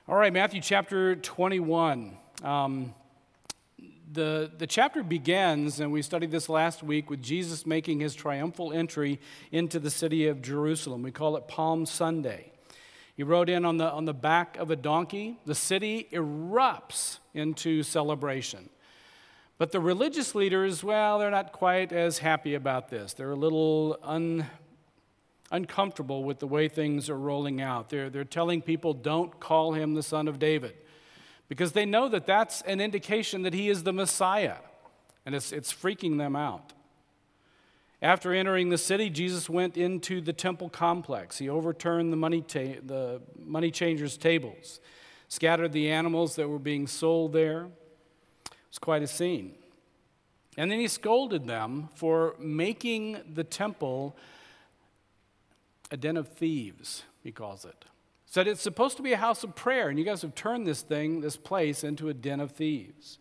All right, Matthew chapter 21. The chapter begins, and we studied this last week, with Jesus making his triumphal entry into the city of Jerusalem. We call it Palm Sunday. He rode in on the back of a donkey. The city erupts into celebration. But the religious leaders, well, they're not quite as happy about this. They're a little uncomfortable with the way things are rolling out. They're telling people, don't call him the Son of David, because they know that that's an indication that he is the Messiah, and it's freaking them out. After entering the city, Jesus went into the temple complex. He overturned the money changers' tables, scattered the animals that were being sold there. It was quite a scene. And then he scolded them for making the temple a den of thieves, he calls it. Said it's supposed to be a house of prayer, and you guys have turned this place into a den of thieves.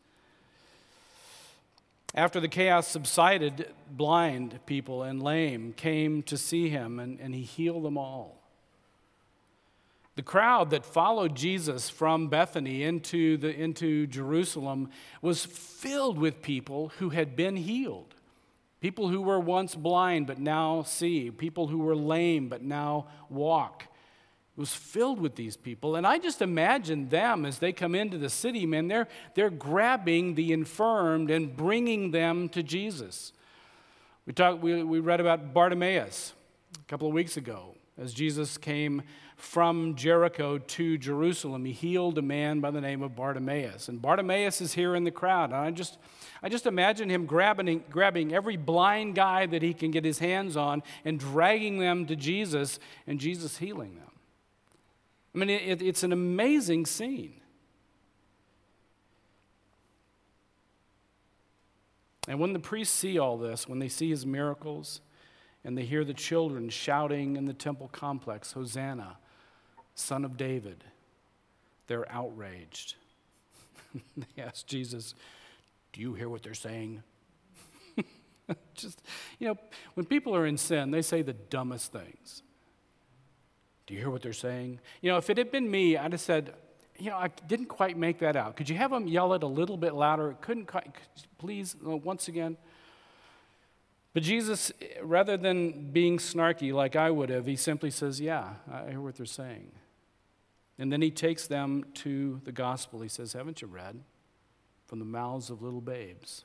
After the chaos subsided, blind people and lame came to see him, and he healed them all. The crowd that followed Jesus from Bethany into Jerusalem was filled with people who had been healed. People who were once blind but now see. People who were lame but now walk. It was filled with these people. And I just imagine them as they come into the city, man, they're grabbing the infirmed and bringing them to Jesus. We read about Bartimaeus a couple of weeks ago. As Jesus came from Jericho to Jerusalem, he healed a man by the name of Bartimaeus. And Bartimaeus is here in the crowd. And I just imagine him grabbing every blind guy that he can get his hands on and dragging them to Jesus, and Jesus healing them. I mean, it's an amazing scene. And when the priests see all this, when they see his miracles, and they hear the children shouting in the temple complex, "Hosanna, Son of David," they're outraged. They ask Jesus, "Do you hear what they're saying?" When people are in sin, they say the dumbest things. Do you hear what they're saying? If it had been me, I'd have said, I didn't quite make that out. Could you have them yell it a little bit louder? Couldn't quite, please, once again. But Jesus, rather than being snarky like I would have, he simply says, yeah, I hear what they're saying. And then he takes them to the gospel. He says, haven't you read? From the mouths of little babes.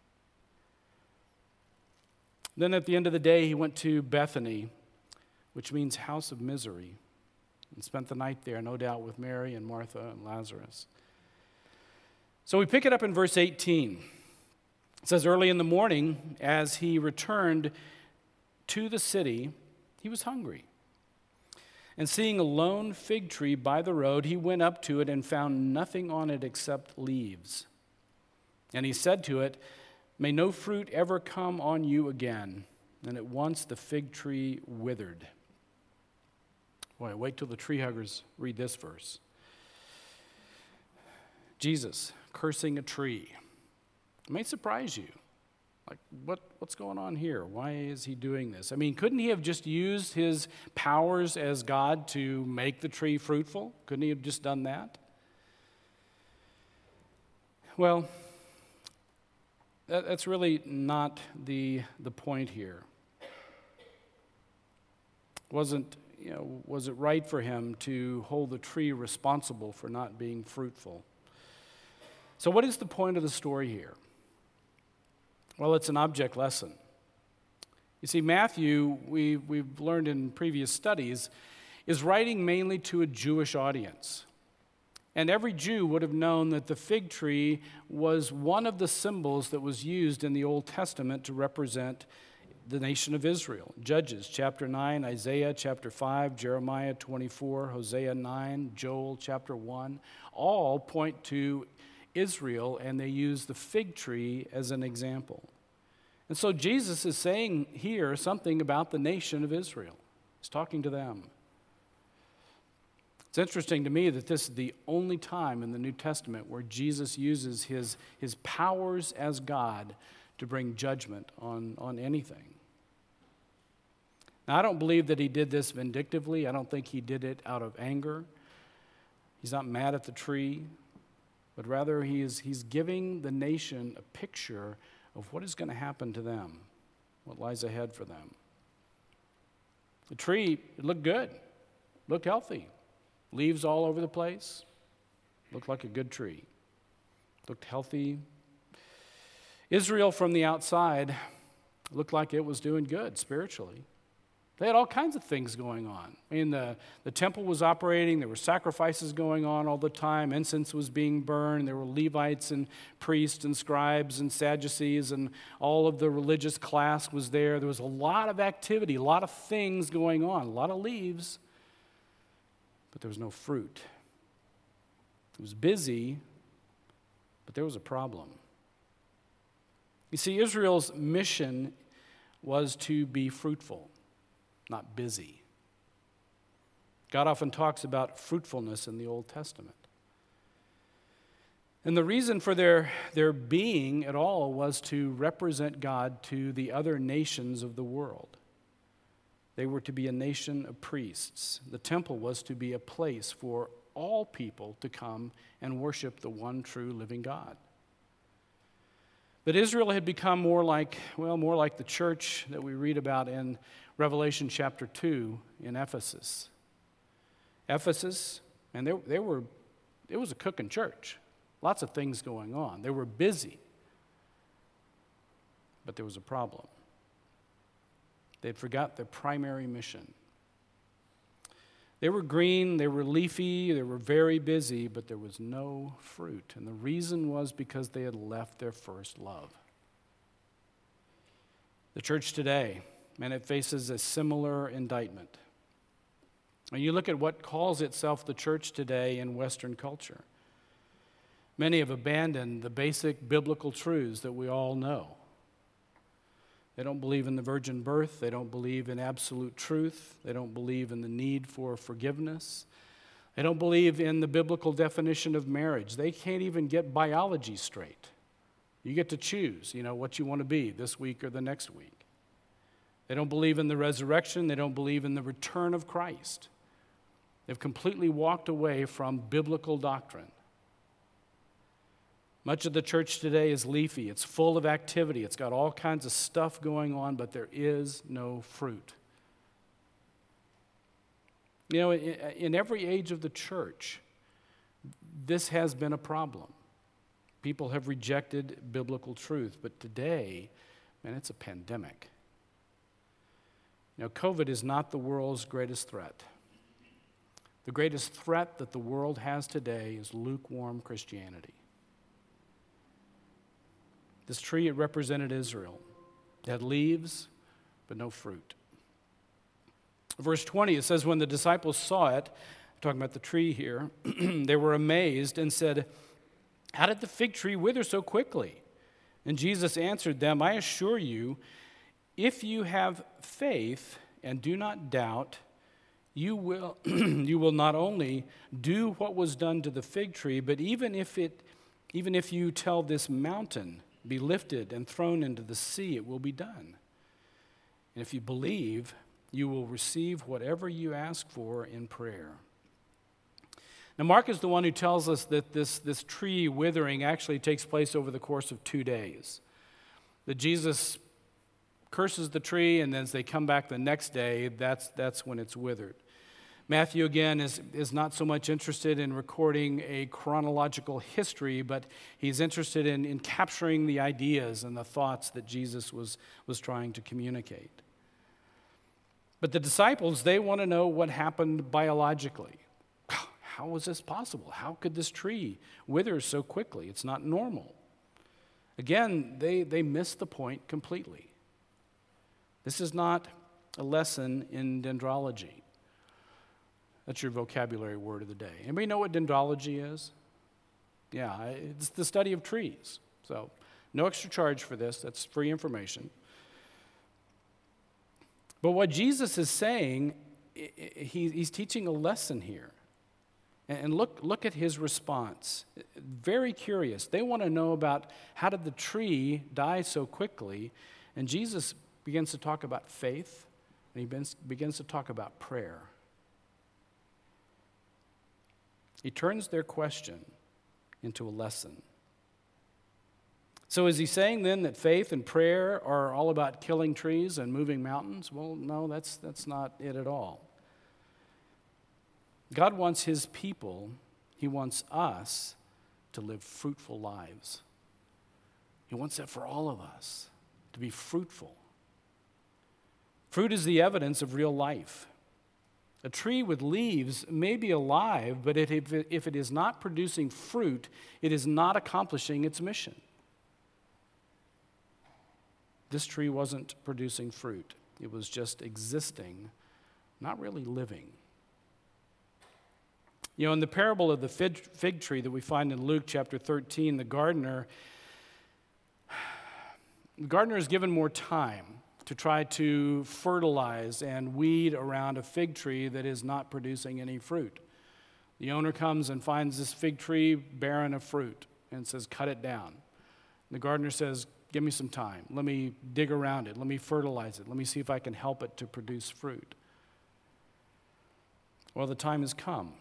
Then at the end of the day, he went to Bethany, which means house of misery, and spent the night there, no doubt, with Mary and Martha and Lazarus. So we pick it up in verse 18. It says, early in the morning, as he returned to the city, he was hungry. And seeing a lone fig tree by the road, he went up to it and found nothing on it except leaves. And he said to it, "May no fruit ever come on you again." And at once the fig tree withered. Boy, wait till the tree huggers read this verse. Jesus cursing a tree. It may surprise you. Like, what's going on here? Why is he doing this? I mean, couldn't he have just used his powers as God to make the tree fruitful? Couldn't he have just done that? Well, that's really not the point here. Was it right for him to hold the tree responsible for not being fruitful? So what is the point of the story here? Well, it's an object lesson. You see, Matthew, we've learned in previous studies, is writing mainly to a Jewish audience. And every Jew would have known that the fig tree was one of the symbols that was used in the Old Testament to represent the nation of Israel. Judges chapter 9, Isaiah chapter 5, Jeremiah 24, Hosea 9, Joel chapter 1, all point to Israel, and they use the fig tree as an example. And so Jesus is saying here something about the nation of Israel. He's talking to them. It's interesting to me that this is the only time in the New Testament where Jesus uses his powers as God to bring judgment on anything. Now, I don't believe that he did this vindictively. I don't think he did it out of anger. He's not mad at the tree, but rather he's giving the nation a picture of what is going to happen to them, what lies ahead for them. The tree, it looked good, looked healthy, leaves all over the place, looked like a good tree, looked healthy. Israel from the outside looked like it was doing good spiritually. They had all kinds of things going on. I mean, the temple was operating. There were sacrifices going on all the time. Incense was being burned. There were Levites and priests and scribes and Sadducees, and all of the religious class was there. There was a lot of activity, a lot of things going on, a lot of leaves, but there was no fruit. It was busy, but there was a problem. You see, Israel's mission was to be fruitful, not busy. God often talks about fruitfulness in the Old Testament. And the reason for their being at all was to represent God to the other nations of the world. They were to be a nation of priests. The temple was to be a place for all people to come and worship the one true living God. But Israel had become more like the church that we read about in Revelation chapter 2 in Ephesus. Ephesus, and it was a cooking church. Lots of things going on. They were busy. But there was a problem. They'd forgot their primary mission. They were green, they were leafy, they were very busy, but there was no fruit. And the reason was because they had left their first love. The church today, and it faces a similar indictment. When you look at what calls itself the church today in Western culture, many have abandoned the basic biblical truths that we all know. They don't believe in the virgin birth. They don't believe in absolute truth. They don't believe in the need for forgiveness. They don't believe in the biblical definition of marriage. They can't even get biology straight. You get to choose, what you want to be this week or the next week. They don't believe in the resurrection. They don't believe in the return of Christ. They've completely walked away from biblical doctrine. Much of the church today is leafy. It's full of activity. It's got all kinds of stuff going on, but there is no fruit. In every age of the church, this has been a problem. People have rejected biblical truth, but today, it's a pandemic. COVID is not the world's greatest threat. The greatest threat that the world has today is lukewarm Christianity. This tree, it represented Israel. It had leaves, but no fruit. Verse 20, it says, when the disciples saw it, talking about the tree here, they were amazed and said, how did the fig tree wither so quickly? And Jesus answered them, I assure you, if you have faith and do not doubt, you will not only do what was done to the fig tree, but even if you tell this mountain, be lifted and thrown into the sea, it will be done. And if you believe, you will receive whatever you ask for in prayer. Now, Mark is the one who tells us that this tree withering actually takes place over the course of 2 days. That Jesus curses the tree, and then as they come back the next day, that's when it's withered. Matthew, again, is not so much interested in recording a chronological history, but he's interested in capturing the ideas and the thoughts that Jesus was trying to communicate. But the disciples, they want to know what happened biologically. How was this possible? How could this tree wither so quickly? It's not normal. Again, they miss the point completely. This is not a lesson in dendrology. That's your vocabulary word of the day. Anybody know what dendrology is? Yeah, it's the study of trees. So no extra charge for this. That's free information. But what Jesus is saying, he's teaching a lesson here. And look at his response. Very curious. They want to know about how did the tree die so quickly. And Jesus begins to talk about faith, and he begins to talk about prayer. He turns their question into a lesson. So is he saying then that faith and prayer are all about killing trees and moving mountains? Well, no, that's not it at all. God wants his people, he wants us to live fruitful lives. He wants that for all of us, to be fruitful. Fruit is the evidence of real life. A tree with leaves may be alive, but if it is not producing fruit, it is not accomplishing its mission. This tree wasn't producing fruit. It was just existing, not really living. You know, in the parable of the fig tree that we find in Luke chapter 13, the gardener is given more time to try to fertilize and weed around a fig tree that is not producing any fruit. The owner comes and finds this fig tree barren of fruit and says, cut it down. The gardener says, give me some time. Let me dig around it. Let me fertilize it. Let me see if I can help it to produce fruit. Well, the time has come.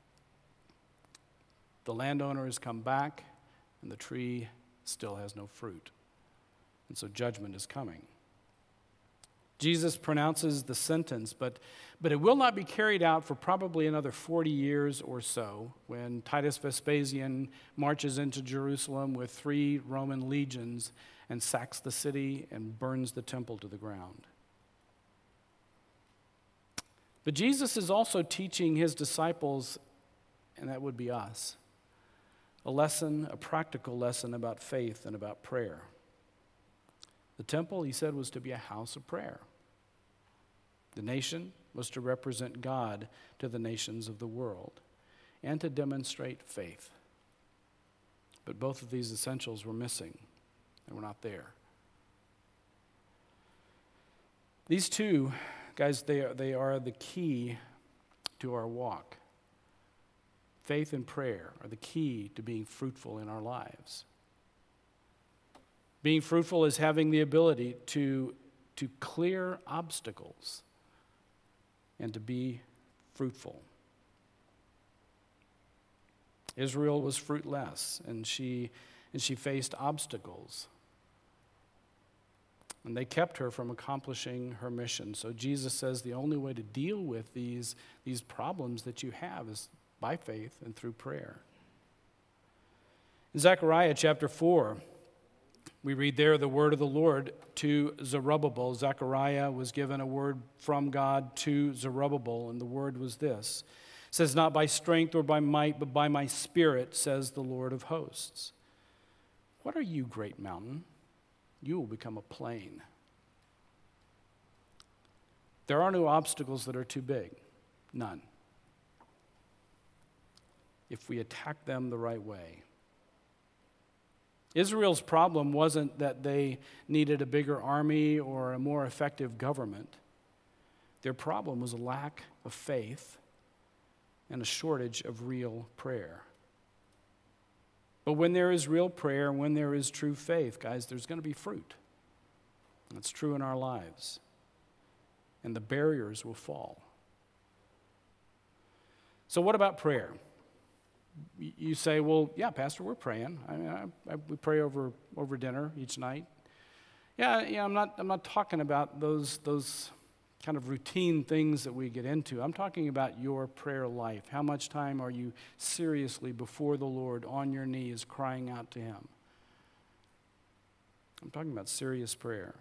The landowner has come back, and the tree still has no fruit. And so judgment is coming. Jesus pronounces the sentence, but it will not be carried out for probably another 40 years or so when Titus Vespasian marches into Jerusalem with 3 Roman legions and sacks the city and burns the temple to the ground. But Jesus is also teaching his disciples, and that would be us, a practical lesson about faith and about prayer. The temple, he said, was to be a house of prayer. The nation was to represent God to the nations of the world and to demonstrate faith. But both of these essentials were missing. They were not there. These two, guys, they are the key to our walk. Faith and prayer are the key to being fruitful in our lives. Being fruitful is having the ability to clear obstacles and to be fruitful. Israel was fruitless, and she faced obstacles. And they kept her from accomplishing her mission. So Jesus says the only way to deal with these problems that you have is by faith and through prayer. In Zechariah chapter 4, we read there the word of the Lord to Zerubbabel. Zechariah was given a word from God to Zerubbabel, and the word was this. It says, not by strength or by might, but by my spirit, says the Lord of hosts. What are you, great mountain? You will become a plain. There are no obstacles that are too big. None. If we attack them the right way. Israel's problem wasn't that they needed a bigger army or a more effective government. Their problem was a lack of faith and a shortage of real prayer. But when there is real prayer and when there is true faith, guys, there's going to be fruit. That's true in our lives. And the barriers will fall. So what about prayer? You say, well, yeah, Pastor, we're praying. We pray over dinner each night. Yeah, I'm not talking about those kind of routine things that we get into. I'm talking about your prayer life. How much time are you seriously before the Lord on your knees crying out to him? I'm talking about serious prayer.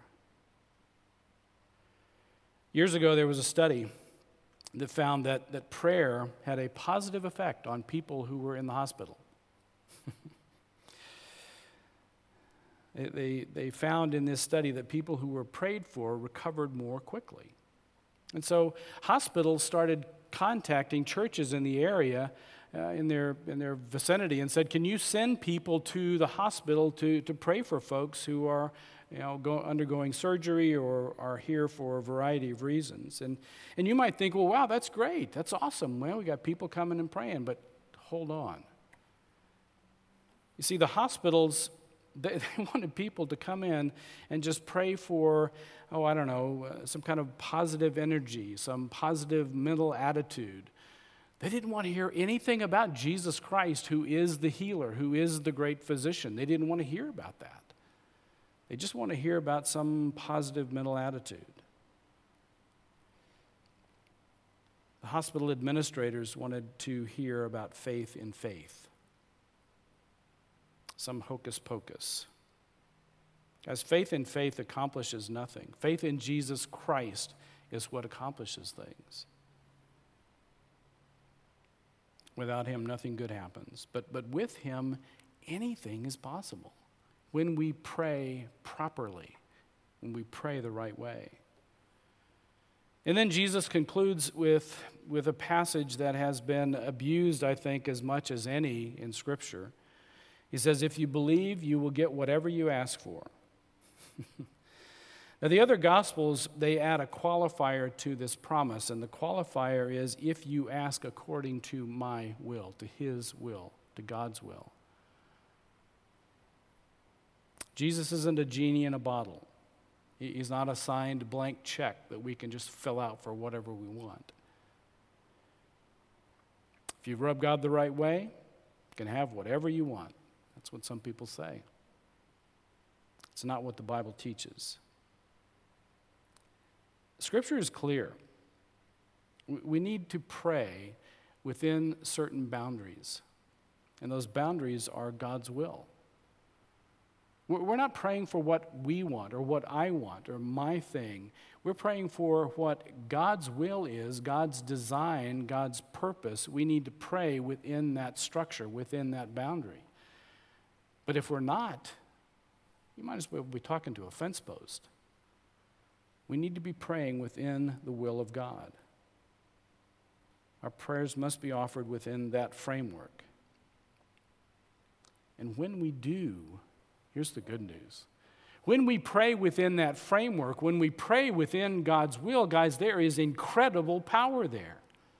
Years ago, there was a study that found that prayer had a positive effect on people who were in the hospital. They found in this study that people who were prayed for recovered more quickly. And so hospitals started contacting churches in the area, in their vicinity, and said, can you send people to the hospital to pray for folks who are undergoing surgery or are here for a variety of reasons. And you might think, well, wow, that's great. That's awesome. Well, we got people coming and praying, but hold on. You see, the hospitals, they wanted people to come in and just pray for, some kind of positive energy, some positive mental attitude. They didn't want to hear anything about Jesus Christ, who is the healer, who is the great physician. They didn't want to hear about that. They just want to hear about some positive mental attitude. The hospital administrators wanted to hear about faith in faith. Some hocus pocus. As faith in faith accomplishes nothing. Faith in Jesus Christ is what accomplishes things. Without him, nothing good happens. But with him, anything is possible when we pray properly, when we pray the right way. And then Jesus concludes with a passage that has been abused, I think, as much as any in Scripture. He says, if you believe, you will get whatever you ask for. Now, the other Gospels, they add a qualifier to this promise, and the qualifier is, if you ask according to my will, to his will, to God's will. Jesus isn't a genie in a bottle. He's not a signed blank check that we can just fill out for whatever we want. If you rub God the right way, you can have whatever you want. That's what some people say. It's not what the Bible teaches. Scripture is clear. We need to pray within certain boundaries, and those boundaries are God's will. We're not praying for what we want or what I want or my thing. We're praying for what God's will is, God's design, God's purpose. We need to pray within that structure, within that boundary. But if we're not, you might as well be talking to a fence post. We need to be praying within the will of God. Our prayers must be offered within that framework. And when we do, here's the good news. When we pray within that framework, when we pray within God's will, guys, there is incredible power there.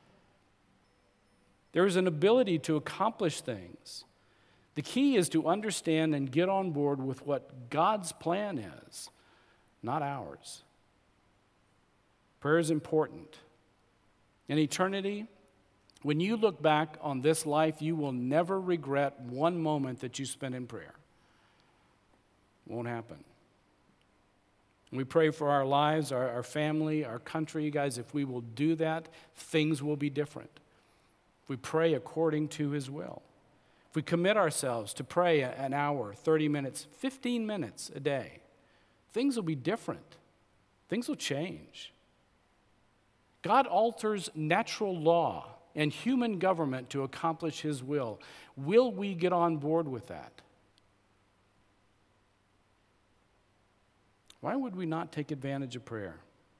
There is an ability to accomplish things. The key is to understand and get on board with what God's plan is, not ours. Prayer is important. In eternity, when you look back on this life, you will never regret one moment that you spent in prayer. It won't happen. We pray for our lives, our family, our country. Guys, if we will do that, things will be different. If we pray according to his will. If we commit ourselves to pray an hour, 30 minutes, 15 minutes a day, things will be different. Things will change. God alters natural law and human government to accomplish his will. Will we get on board with that? Why would we not take advantage of prayer?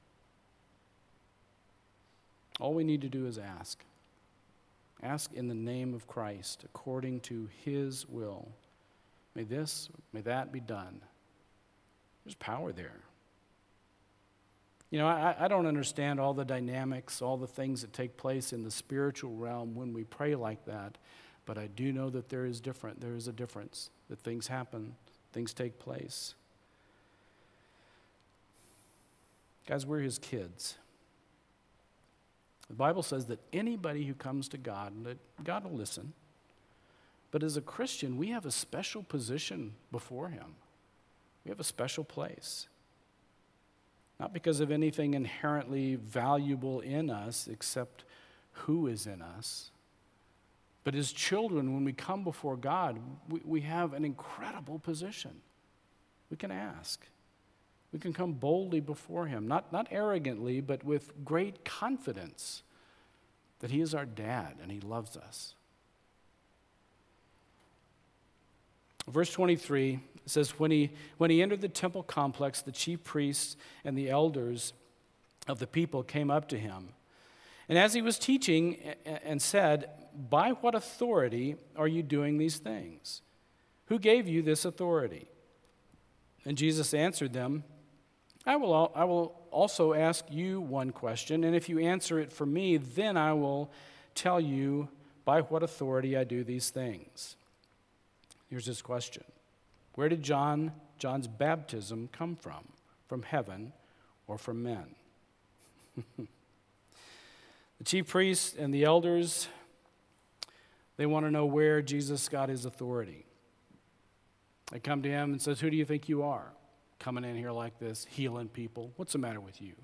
All we need to do is ask. Ask in the name of Christ, according to his will. May that be done. There's power there. You know, I don't understand all the dynamics, all the things that take place in the spiritual realm when we pray like that, but I do know that there is a difference, that things happen, things take place. Guys, we're his kids. The Bible says that anybody who comes to God, that God will listen. But as a Christian, we have a special position before him. We have a special place. Not because of anything inherently valuable in us, except who is in us. But as children, when we come before God, we have an incredible position. We can ask. We can come boldly before him, not arrogantly, but with great confidence that he is our dad and he loves us. Verse 23 says, when he entered the temple complex, the chief priests and the elders of the people came up to him. And as he was teaching and said, by what authority are you doing these things? Who gave you this authority? And Jesus answered them, I will also ask you one question, and if you answer it for me, then I will tell you by what authority I do these things. Here's his question. Where did John's baptism come from? From heaven or from men? The chief priests and the elders, they want to know where Jesus got his authority. They come to him and says, "Who do you think you are? Coming in here like this, healing people. What's the matter with you?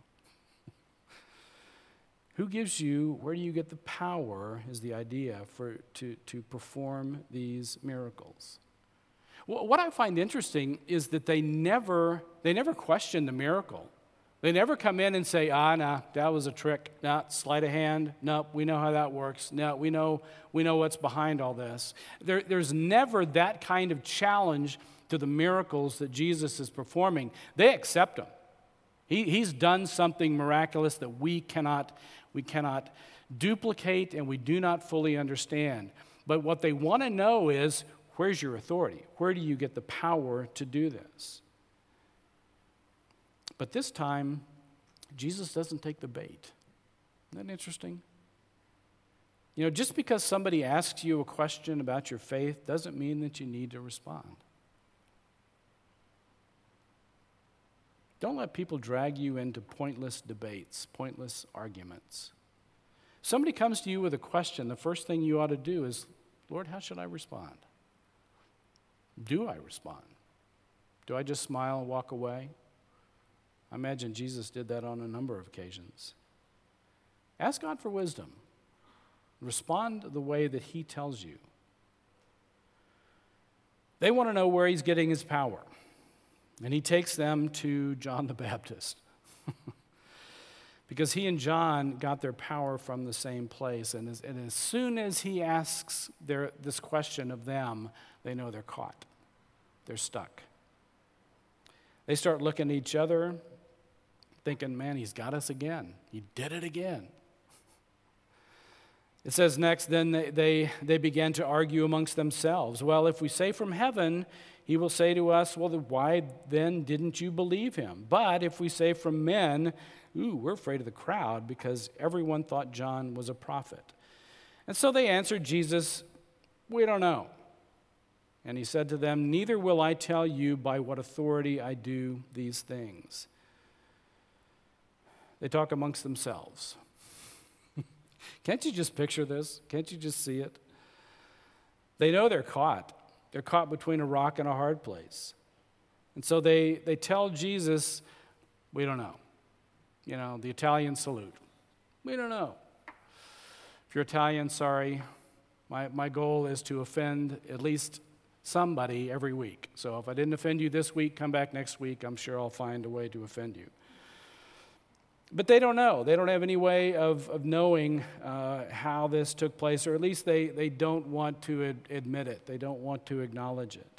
Who gives you, where do you get the power," is the idea, to perform these miracles. What I find interesting is that they never question the miracle. They never come in and say, "No, that was a trick. No, sleight of hand. No, we know how that works. No, we know what's behind all this." There's never that kind of challenge to the miracles that Jesus is performing. They accept them. He's done something miraculous that we cannot duplicate and we do not fully understand. But what they want to know is, where's your authority? Where do you get the power to do this? But this time, Jesus doesn't take the bait. Isn't that interesting? Just because somebody asks you a question about your faith doesn't mean that you need to respond. Don't let people drag you into pointless debates, pointless arguments. Somebody comes to you with a question, the first thing you ought to do is, "Lord, how should I respond? Do I respond? Do I just smile and walk away?" I imagine Jesus did that on a number of occasions. Ask God for wisdom. Respond the way that he tells you. They want to know where he's getting his power. And he takes them to John the Baptist. Because he and John got their power from the same place. And as soon as he asks this question of them, they know they're caught. They're stuck. They start looking at each other, thinking, "Man, he's got us again. He did it again." It says next, then they began to argue amongst themselves. "Well, if we say from heaven, he will say to us, 'Well, why then didn't you believe him?' But if we say from men, we're afraid of the crowd because everyone thought John was a prophet." And so they answered Jesus, "We don't know." And he said to them, "Neither will I tell you by what authority I do these things." They talk amongst themselves. Can't you just picture this? Can't you just see it? They know they're caught. They're caught between a rock and a hard place. And so they tell Jesus, "We don't know." The Italian salute. "We don't know." If you're Italian, sorry. My goal is to offend at least somebody every week. So if I didn't offend you this week, come back next week. I'm sure I'll find a way to offend you. But they don't know. They don't have any way of knowing how this took place, or at least they don't want to admit it. They don't want to acknowledge it.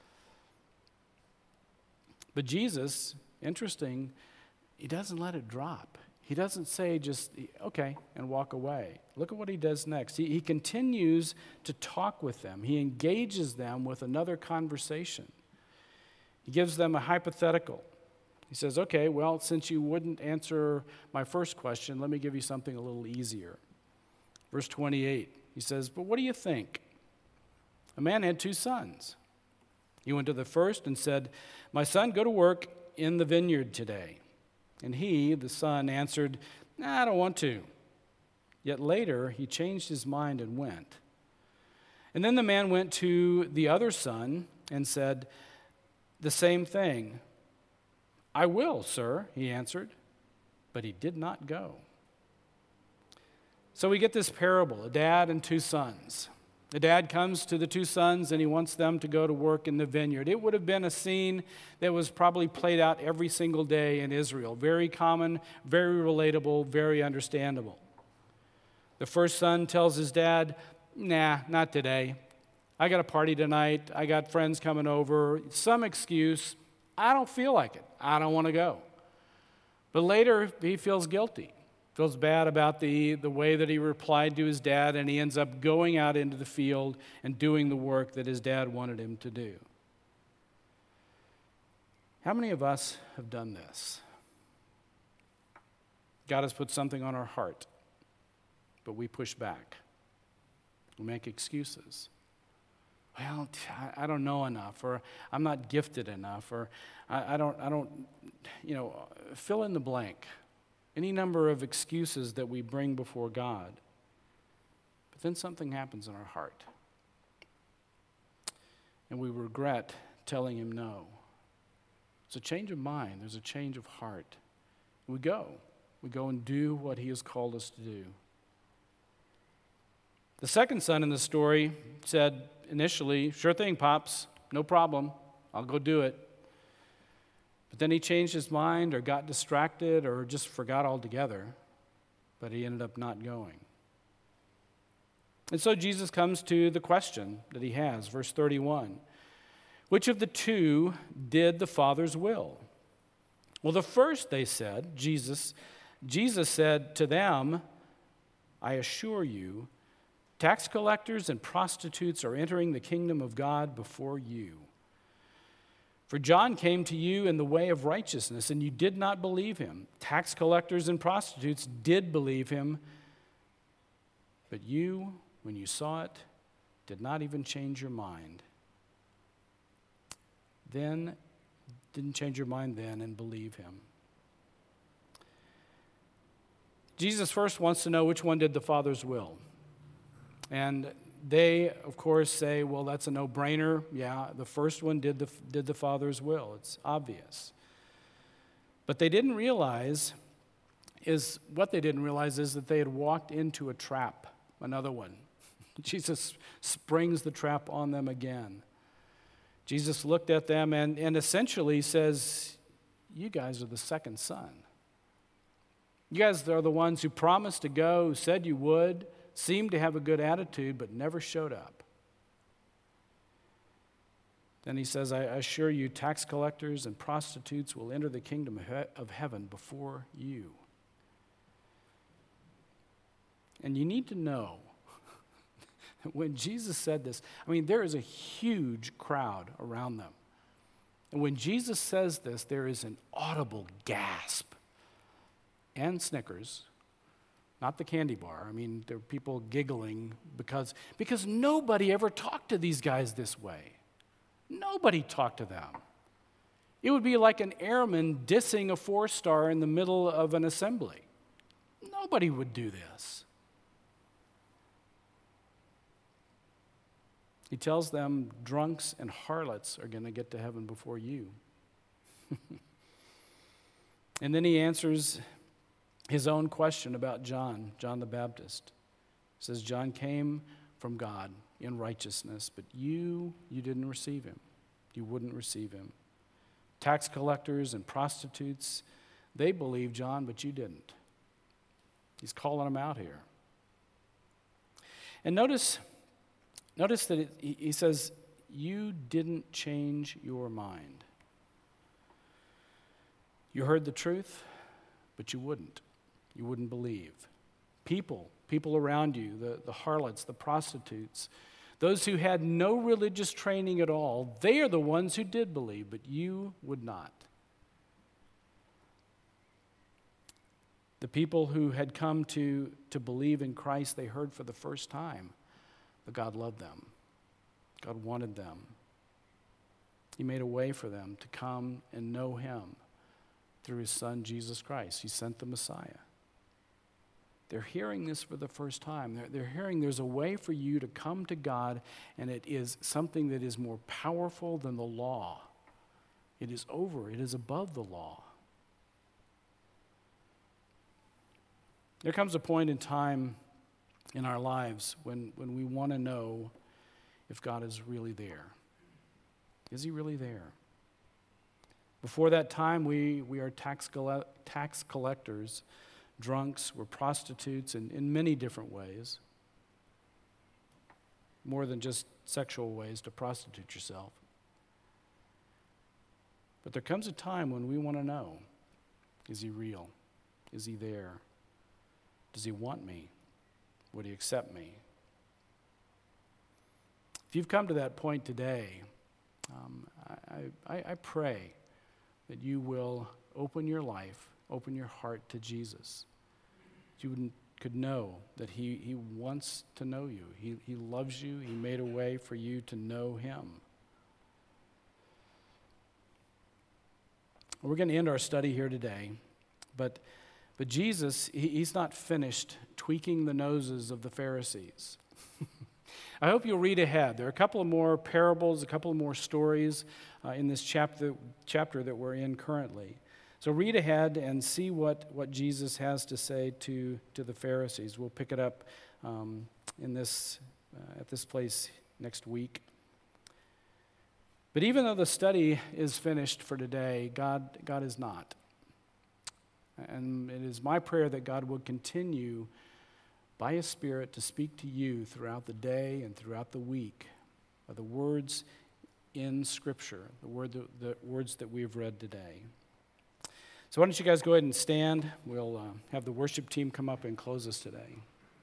But Jesus, interesting, he doesn't let it drop. He doesn't say just, "Okay," and walk away. Look at what he does next. He continues to talk with them. He engages them with another conversation. He gives them a hypothetical. He says, "Okay, well, since you wouldn't answer my first question, let me give you something a little easier." Verse 28, he says, "But what do you think? A man had 2 sons. He went to the first and said, 'My son, go to work in the vineyard today.' And he, the son, answered, 'I don't want to.' Yet later he changed his mind and went. And then the man went to the other son and said the same thing. 'I will, sir,' he answered, but he did not go." So we get this parable, a dad and 2 sons. The dad comes to the 2 sons and he wants them to go to work in the vineyard. It would have been a scene that was probably played out every single day in Israel. Very common, very relatable, very understandable. The first son tells his dad, "Nah, not today. I got a party tonight. I got friends coming over. Some excuse. I don't feel like it. I don't want to go." But later, he feels guilty, feels bad about the way that he replied to his dad, and he ends up going out into the field and doing the work that his dad wanted him to do. How many of us have done this? God has put something on our heart, but we push back. We make excuses. "Well, I don't know enough," or "I'm not gifted enough," or I don't, fill in the blank. any number of excuses that we bring before God. But then something happens in our heart, and we regret telling him no. It's a change of mind. There's a change of heart. We go and do what he has called us to do. The second son in the story said initially, "Sure thing, Pops, no problem, I'll go do it." But then he changed his mind or got distracted or just forgot altogether, but he ended up not going. And so Jesus comes to the question that he has, verse 31. Which of the two did the Father's will? Well, the first, they said, Jesus said to them, "I assure you, tax collectors and prostitutes are entering the kingdom of God before you. For John came to you in the way of righteousness, and you did not believe him. Tax collectors and prostitutes did believe him, but you, when you saw it, did not even change your mind. Then, didn't change your mind then and believe him." Jesus first wants to know which one did the Father's will. And they, of course, say, well, that's a no-brainer. Yeah, the first one did the Father's will. It's obvious. But they didn't realize is that they had walked into a trap, another one. Jesus springs the trap on them again. Jesus looked at them and essentially says, you guys are the second son. You guys are the ones who promised to go, who said you would, seemed to have a good attitude, but never showed up. Then he says, I assure you, tax collectors and prostitutes will enter the kingdom of heaven before you. And you need to know, when Jesus said this, there is a huge crowd around them. And when Jesus says this, there is an audible gasp and snickers, not the candy bar. There are people giggling because nobody ever talked to these guys this way. Nobody talked to them. It would be like an airman dissing a 4-star in the middle of an assembly. Nobody would do this. He tells them drunks and harlots are going to get to heaven before you. And then he answers his own question about John the Baptist. He says, John came from God in righteousness, but you didn't receive him. You wouldn't receive him. Tax collectors and prostitutes, they believed John, but you didn't. He's calling them out here. And notice that he says, you didn't change your mind. You heard the truth, but you wouldn't. You wouldn't believe. People around you, the harlots, the prostitutes, those who had no religious training at all, they are the ones who did believe, but you would not. The people who had come to believe in Christ, they heard for the first time that God loved them. God wanted them. He made a way for them to come and know him through his son, Jesus Christ. He sent the Messiah. They're hearing this for the first time. They're hearing there's a way for you to come to God, and it is something that is more powerful than the law. It is above the law. There comes a point in time in our lives when we want to know if God is really there. Is he really there? Before that time, we are tax collectors, drunks, we're prostitutes in many different ways. More than just sexual ways to prostitute yourself. But there comes a time when we want to know, is he real? Is he there? Does he want me? Would he accept me? If you've come to that point today, I pray that you will open your life, open your heart to Jesus. You could know that he wants to know you. He loves you. He made a way for you to know him. We're going to end our study here today, but But Jesus, he's not finished tweaking the noses of the Pharisees. I hope you'll read ahead. There are a couple of more parables, a couple of more stories in this chapter that we're in currently. So read ahead and see what Jesus has to say to the Pharisees. We'll pick it up at this place next week. But even though the study is finished for today, God is not. And it is my prayer that God would continue by His Spirit to speak to you throughout the day and throughout the week by the words in Scripture, the words that we have read today. So why don't you guys go ahead and stand. We'll have the worship team come up and close us today.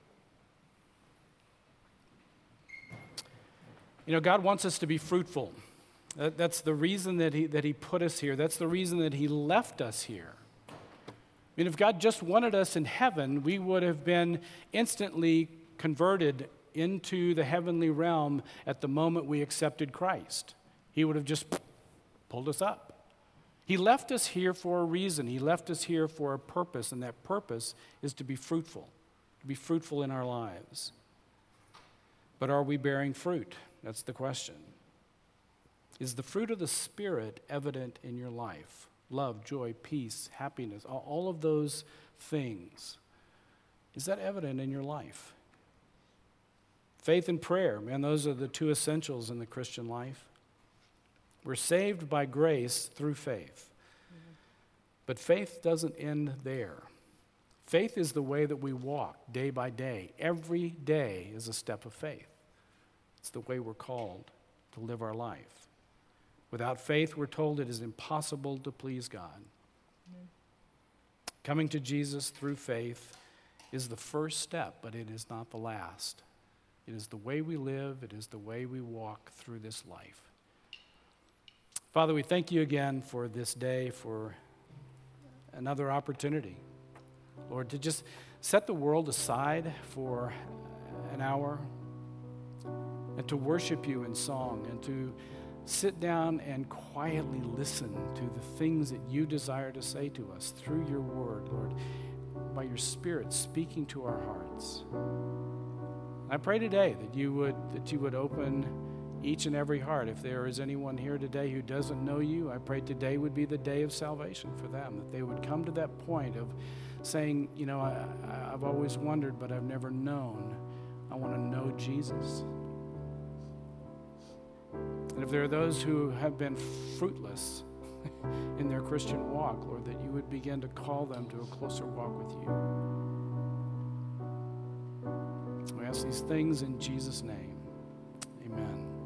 You know, God wants us to be fruitful. That's the reason that He put us here. That's the reason that He left us here. I mean, if God just wanted us in heaven, we would have been instantly converted into the heavenly realm at the moment we accepted Christ. He would have just pulled us up. He left us here for a reason. He left us here for a purpose, and that purpose is to be fruitful in our lives. But are we bearing fruit? That's the question. Is the fruit of the Spirit evident in your life? Love, joy, peace, happiness, all of those things. Is that evident in your life? Faith and prayer, man, those are the two essentials in the Christian life. We're saved by grace through faith. But faith doesn't end there. Faith is the way that we walk day by day. Every day is a step of faith. It's the way we're called to live our life. Without faith, we're told it is impossible to please God. Coming to Jesus through faith is the first step, but it is not the last. It is the way we live. It is the way we walk through this life. Father, we thank you again for this day, for another opportunity, Lord, to just set the world aside for an hour and to worship you in song and to sit down and quietly listen to the things that you desire to say to us through your word, Lord, by your Spirit speaking to our hearts. I pray today that you would open each and every heart. If there is anyone here today who doesn't know you, I pray today would be the day of salvation for them, that they would come to that point of saying, you know, I've always wondered, but I've never known. I want to know Jesus. And if there are those who have been fruitless in their Christian walk, Lord, that you would begin to call them to a closer walk with you. We ask these things in Jesus' name.